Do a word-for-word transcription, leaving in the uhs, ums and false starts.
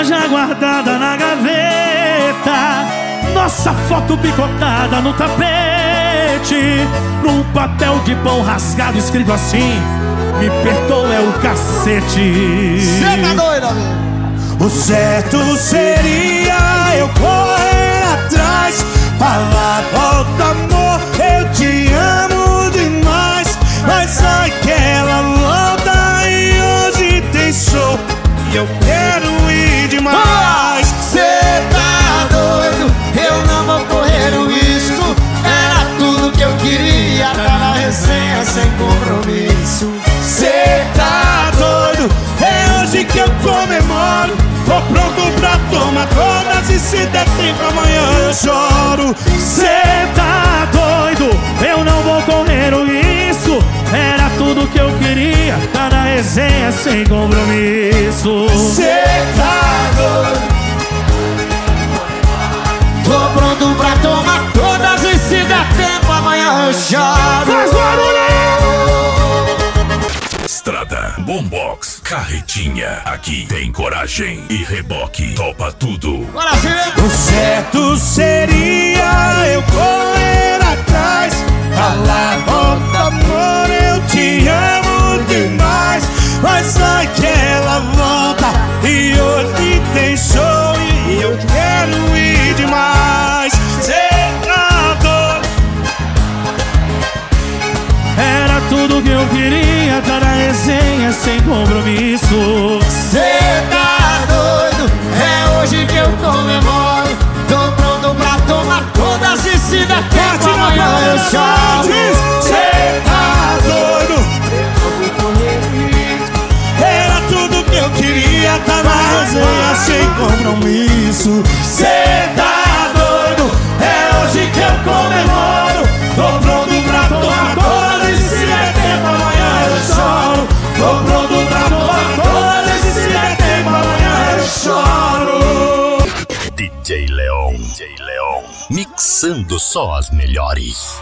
ela já guardada na gaveta, nossa foto picotada no tapete, num papel de pão rasgado escrito assim: me perdoa, é o cacete. Cê tá doido, amigo? O certo seria eu correr atrás, falar: volta amor, eu te amo demais. Mas aquela volta e hoje tem show e eu quero ir demais. Cê tá doido? Eu não vou correr o risco. Era tudo que eu queria, tá na resenha sem compromisso. Cê tá doido? É hoje que eu comemoro. Tô pronto pra tomar todas e se der tempo amanhã eu choro. Cê tá doido? Eu não vou correr o risco. Era tudo que eu queria, tá na resenha sem compromisso. Cê tá doido? Tô pronto pra tomar todas e se der tempo amanhã eu choro. Faz barulho aí! Estrada, Boombox, Carretinha. Aqui tem coragem e reboque. Topa tudo. Bora, Silvio! O certo seria eu correr atrás, falar: volta amor, eu te amo demais. Mas aquela volta e hoje tem show e eu quero ir demais. Cê tá doido? Era tudo que eu queria, tá na resenha sem compromisso. Cê tá doido? É hoje que eu comemoro. Tô pronto pra tomar todas e se der tempo amanhã eu choro. Cê tá doido? Era tudo que eu queria, tá na resenha sem compromisso. Cê tá doido? É hoje que eu comemoro. Tô pronto pra tomar todas e se der tempo amanhã eu choro. Tô pronto pra tomar todas e se der tempo amanhã eu choro. D J Leon, D J Leon, mixando só as melhores.